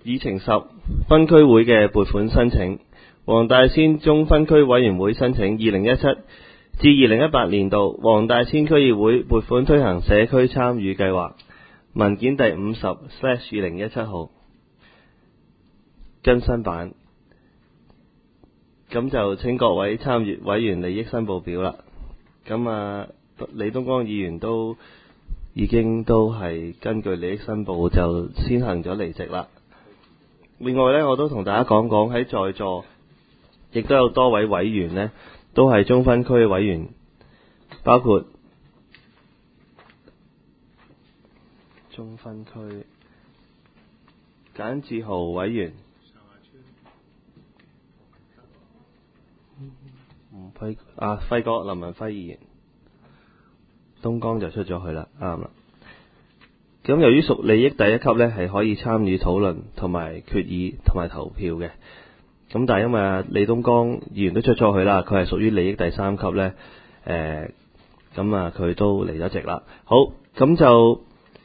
議程10分區會嘅撥款申請。黃大仙中分區委員會申請2017至2018年度黃大仙區議會撥款推行社區參與計劃，文件第50/2017號更新版。咁就請各位參與委員利益申報表啦。咁李東江議員都已經係根據利益申報就先行咗離席啦。另外呢，我都同大家講講喺在座亦都有多位委員呢都係中分區嘅委員，包括中分區簡志豪委員、輝哥林文輝議員，東江就出咗去啦，啱啦。咁由於屬利益第一級呢，係可以參與討論同埋決議同埋投票嘅。咁但係因為李東江議員都出咗去啦，佢係屬於利益第三級呢。佢都離咗席啦。好，咁就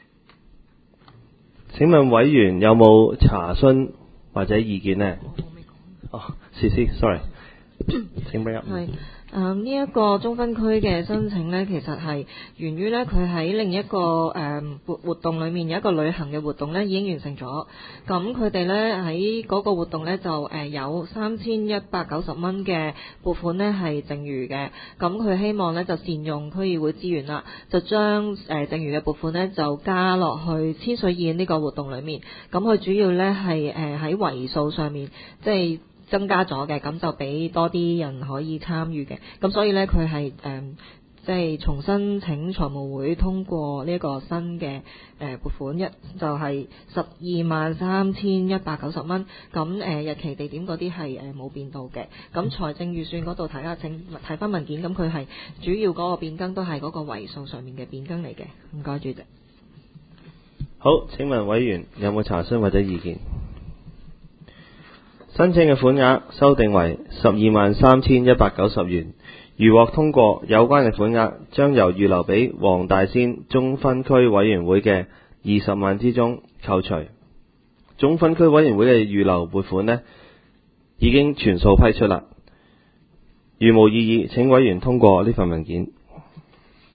請問委員有冇查詢或者意見呢？sorry， 請俾入。 呢一個中分區嘅申請呢，其實係源於呢，佢喺另一個活動裏面有一個旅行嘅活動呢已經完成咗。咁佢哋呢喺嗰個活動呢，就有3190蚊嘅撥款呢係剩餘嘅。咁佢希望呢就善用區議會資源啦，就將剩餘嘅撥款呢就加落去千水宴呢個活動裏面。咁佢主要呢係喺為數上面即係增加咗嘅，咁就俾多啲人可以參與嘅。咁所以呢，佢係即係重新請財務會通過呢一個新嘅撥款，就係123190蚊。咁日期地點嗰啲係冇變到嘅。咁財政預算嗰度睇翻文件，咁佢係主要嗰個變更都係嗰個為數上面嘅變更嚟嘅。唔該，主席。 好，請問委員有冇查詢或者意見？申請嘅款額修訂為123190元，如獲通過，有關嘅款額將由預留俾黃大仙中分區委員會嘅20萬之中扣除。中分區委員會嘅預留撥款呢已經全數批出啦。如無異議，請委員通過呢份文件。